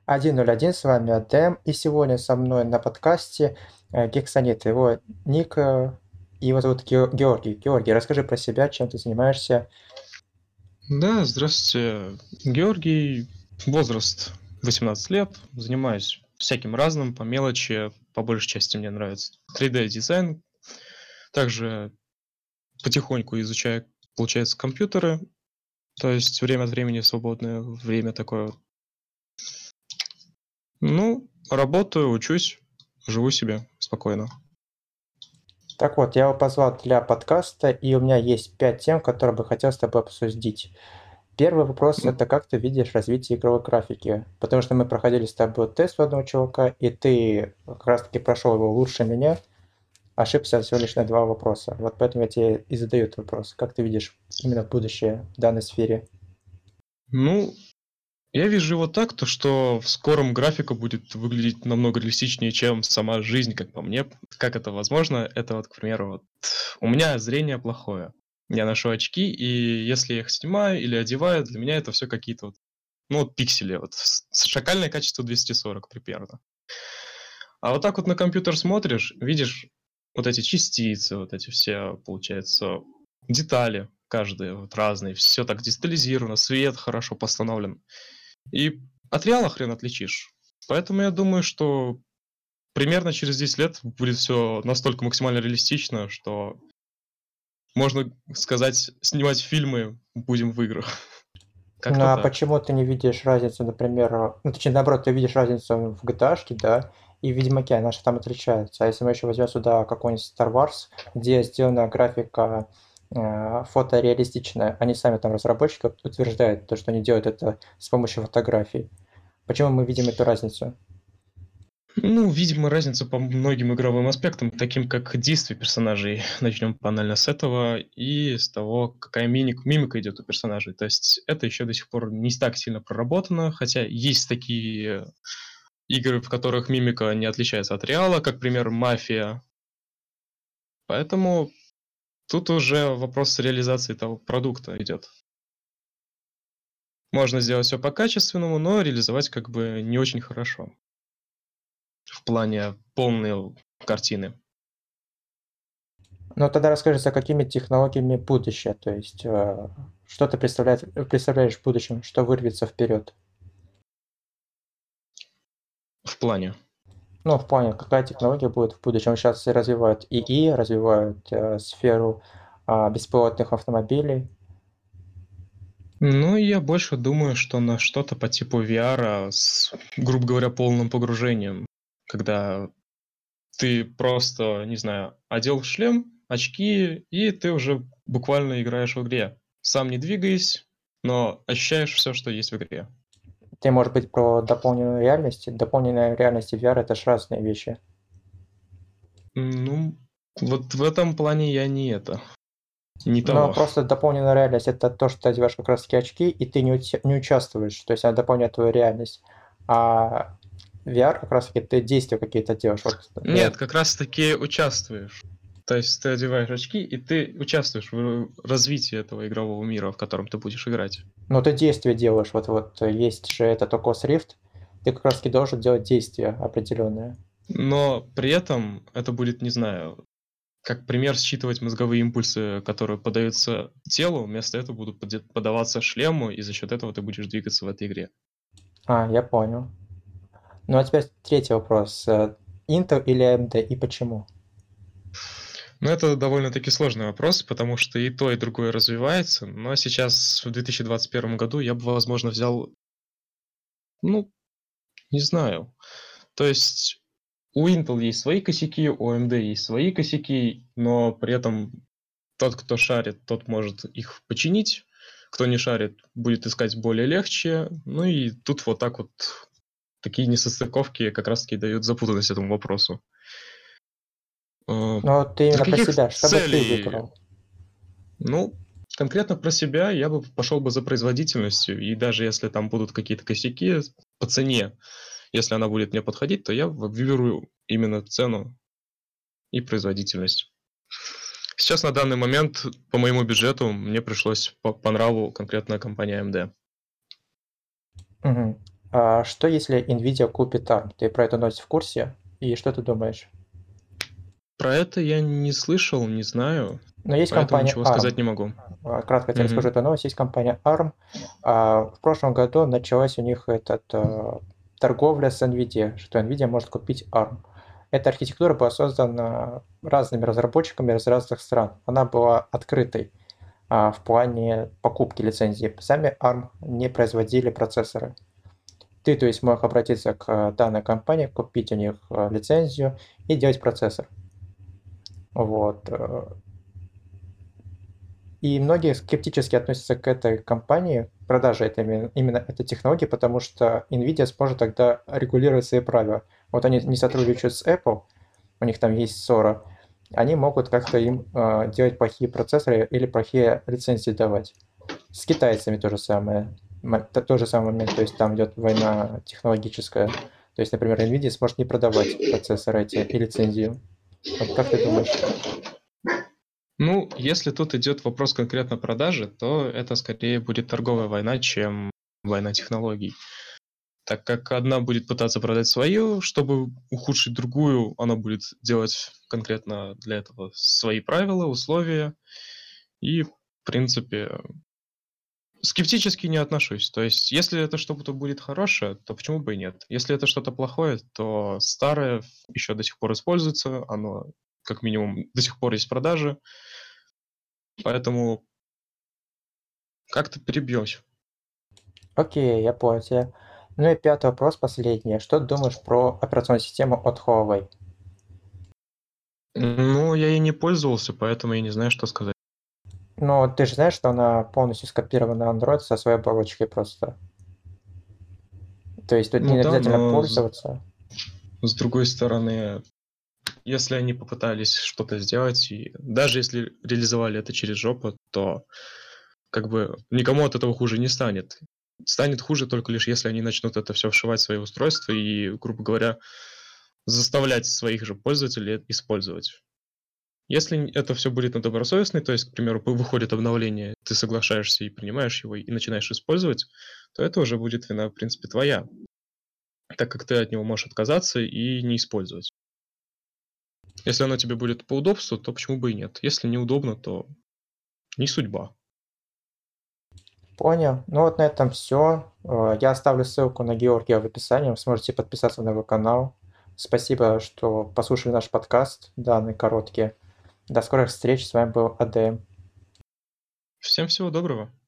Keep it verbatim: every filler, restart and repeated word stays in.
один ноль один, с вами Адэм, и сегодня со мной на подкасте э, Гексонит, его ник, э, его зовут Ге- Георгий. Георгий, расскажи про себя, чем ты занимаешься. Да, здравствуйте. Георгий, возраст восемнадцать лет, занимаюсь всяким разным, по мелочи, по большей части мне нравится три дэ-дизайн, также потихоньку изучаю, получается, компьютеры, то есть время от времени свободное время такое. Ну, работаю, учусь, живу себе спокойно. Так вот, я его позвал для подкаста, и у меня есть пять тем, которые бы хотел с тобой обсудить. Первый вопрос– это как ты видишь развитие игровой графики? Потому что мы проходили с тобой тест у одного чувака, и ты как раз-таки прошел его лучше меня, ошибся всего лишь на два вопроса. Вот поэтому я тебе и задаю этот вопрос. Как ты видишь именно будущее в данной сфере? Ну, я вижу его так, то что в скором графика будет выглядеть намного реалистичнее, чем сама жизнь, как по мне. Как это возможно? Это вот, к примеру, вот, у меня зрение плохое. Я ношу очки, и если я их снимаю или одеваю, для меня это все какие-то вот, ну вот пиксели, вот с- с- шакальное качество двести сорок примерно. А вот так вот на компьютер смотришь, видишь вот эти частицы, вот эти все, получается, детали каждые вот разные, все так детализировано, свет хорошо постановлен. И от реала хрен отличишь. Поэтому я думаю, что примерно через десять лет будет все настолько максимально реалистично, что можно сказать, снимать фильмы будем в играх. Ну Как-то а так. почему ты не видишь разницу, например, э, ну точнее наоборот, ты видишь разницу в джи ти эй, да, и в Ведьмаке, она же там отличается. А если мы еще возьмем сюда какой-нибудь Star Wars, где сделана графика э, фотореалистичная, они сами там, разработчики, утверждают, то, что они делают это с помощью фотографий. Почему мы видим эту разницу? Ну, видимо, разница по многим игровым аспектам, таким как действия персонажей. Начнем банально с этого и с того, какая мимик, мимика идет у персонажей. То есть это еще до сих пор не так сильно проработано, хотя есть такие игры, в которых мимика не отличается от реала, как, пример, Мафия. Поэтому тут уже вопрос реализации того продукта идет. Можно сделать все по-качественному, но реализовать как бы не очень хорошо в плане полной картины. Ну тогда расскажи, за какими технологиями будущее, то есть э, что ты представляешь, представляешь в будущем, что вырвется вперед? В плане. Ну, в плане, какая технология будет в будущем. Сейчас развивают ИИ, развивают э, сферу а, беспилотных автомобилей. Ну, я больше думаю, что на что-то по типу ви ар с, грубо говоря, полным погружением, когда ты просто, не знаю, одел шлем, очки, и ты уже буквально играешь в игре. Сам не двигаясь, но ощущаешь все, что есть в игре. Ты, может быть, про дополненную реальность. Дополненная реальность и ви ар– это же разные вещи. Ну, вот в этом плане я не это, не Но того. просто дополненная реальность– это то, что ты одеваешь как раз-таки очки, и ты не, уча- не участвуешь. То есть она дополняет твою реальность. А ви ар как раз-таки ты действия какие-то делаешь. Вот Нет, я как раз таки участвуешь. То есть ты одеваешь очки, и ты участвуешь в развитии этого игрового мира, в котором ты будешь играть. Ну, ты действия делаешь. Вот, вот есть же этот Oculus Rift. Ты как раз-таки должен делать действия определенные. Но при этом это будет, не знаю, как пример считывать мозговые импульсы, которые подаются телу, вместо этого будут поде- подаваться шлему, и за счет этого ты будешь двигаться в этой игре. А, я понял. Ну, а теперь третий вопрос. Э, Intel или эй эм ди и почему? Но это довольно-таки сложный вопрос, потому что и то, и другое развивается. Но сейчас, в две тысячи двадцать первом году, я бы, возможно, взял, ну, не знаю. То есть у Intel есть свои косяки, у эй эм ди есть свои косяки, но при этом тот, кто шарит, тот может их починить. Кто не шарит, будет искать более легче. Ну и тут вот так вот такие несостыковки как раз-таки дают запутанность этому вопросу. Э, Ну, вот ты Для именно про каких себя. Что бы ты целей? выбрал? Ну, конкретно про себя я бы пошел бы за производительностью, и даже если там будут какие-то косяки по цене, если она будет мне подходить, то я выберу именно цену и производительность. Сейчас на данный момент по моему бюджету мне пришлось по, по нраву конкретная компания эй эм ди. Мгм. А что если Nvidia купит арм? Ты про эту новость в курсе? И что ты думаешь? Про это я не слышал, не знаю, Но есть поэтому компания ничего сказать арм. не могу. А, Кратко тебе расскажу Мгм. эту новость. Есть компания арм. А, В прошлом году началась у них этот, а, торговля с Nvidia, что Nvidia может купить арм. Эта архитектура была создана разными разработчиками из разных стран. Она была открытой а, в плане покупки лицензии. Сами арм не производили процессоры. Ты, то есть, мог обратиться к э, данной компании, купить у них э, лицензию и делать процессор. Вот. э. И многие скептически относятся к этой компании, продаже этой, именно именно этой технологии, потому что Nvidia сможет тогда регулировать свои правила. Вот они не сотрудничают с Apple, у них там есть ссора, они могут как-то им э, делать плохие процессоры или плохие лицензии давать. С китайцами то же самое. М- т- Тот же самый момент, то есть там идет война технологическая. То есть, например, Nvidia сможет не продавать процессоры эти и лицензию. Вот как ты думаешь? Ну, если тут идет вопрос конкретно продажи, то это скорее будет торговая война, чем война технологий. Так как одна будет пытаться продать свою, чтобы ухудшить другую, она будет делать конкретно для этого свои правила, условия. И, в принципе, скептически не отношусь. То есть, если это что-то будет хорошее, то почему бы и нет? Если это что-то плохое, то старое еще до сих пор используется, оно как минимум до сих пор есть в продаже, поэтому как-то перебьемся. Окей, я понял тебя. Ну и пятый вопрос, последний. Что ты думаешь про операционную систему от Huawei? Ну, я ей не пользовался, поэтому я не знаю, что сказать. Ну, ты же знаешь, что она полностью скопирована на Android со своей оболочкой просто. То есть тут Ну не да, обязательно но с, пользоваться. с другой стороны, если они попытались что-то сделать, и даже если реализовали это через жопу, то как бы никому от этого хуже не станет. Станет хуже только лишь, если они начнут это все вшивать в свои устройства и, грубо говоря, заставлять своих же пользователей это использовать. Если это все будет на добросовестной, то есть, к примеру, п- выходит обновление, ты соглашаешься и принимаешь его, и начинаешь использовать, то это уже будет вина, в принципе, твоя, так как ты от него можешь отказаться и не использовать. Если оно тебе будет по удобству, то почему бы и нет? Если неудобно, то не судьба. Понял. Ну вот на этом все. Я оставлю ссылку на Георгия в описании. Вы сможете подписаться на его канал. Спасибо, что послушали наш подкаст, данный короткий. До скорых встреч. С вами был АДМ. Всем всего доброго.